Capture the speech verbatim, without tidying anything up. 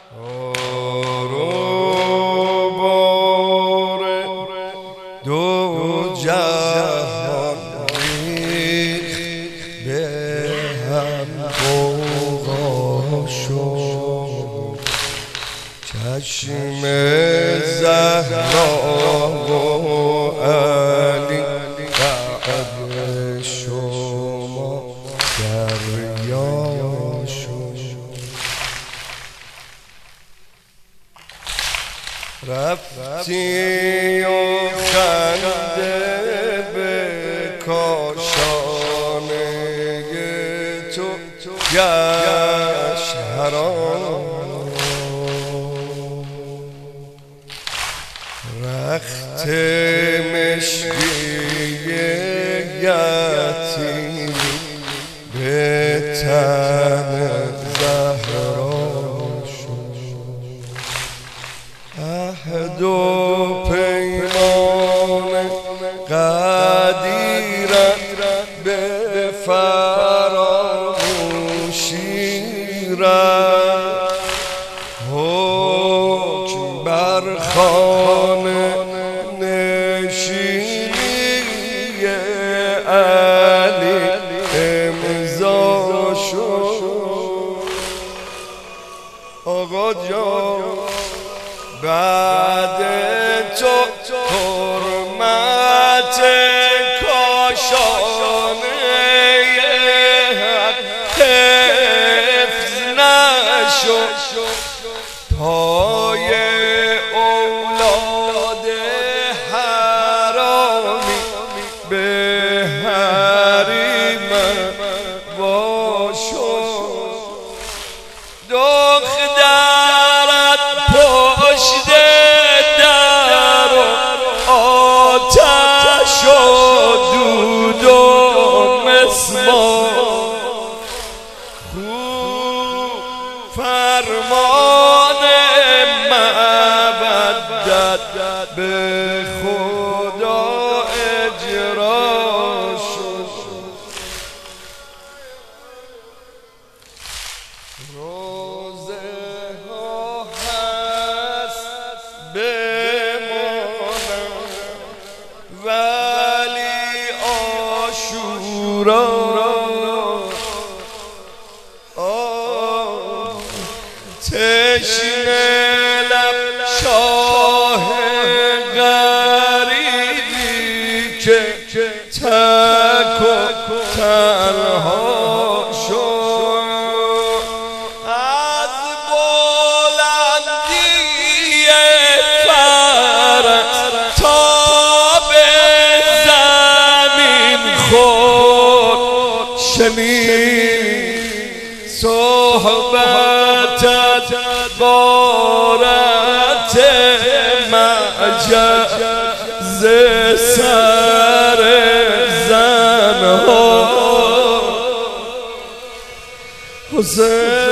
بار دو جهان ریخت به هم غوغا شد، چشم زهرا و علی بعد شما دریا شد. رفتی و خنده به کاشانه تو گشت حرام، رخت مشکی یتیم به تن زهرا شد. عهد و پیمان قدیرت به فراموشی رفت، حکم بر خانه نشینی علی امضا شد. آقا جان بعد تو حرمت کاشانه حفظ نشد، پای اولاد حرامی به حریم واشد. دخترت پشت در آتش و دود و مسمار، خوب فرمان مودت به خدا اجرا شد. روزه ها هست بمانم ولی عاشورا تشنه لب شاه غریبی که تک و تنها شد، از بلندی فرس تا به زمین خود شنید صحبتت بارت معجز سر زنها. حسین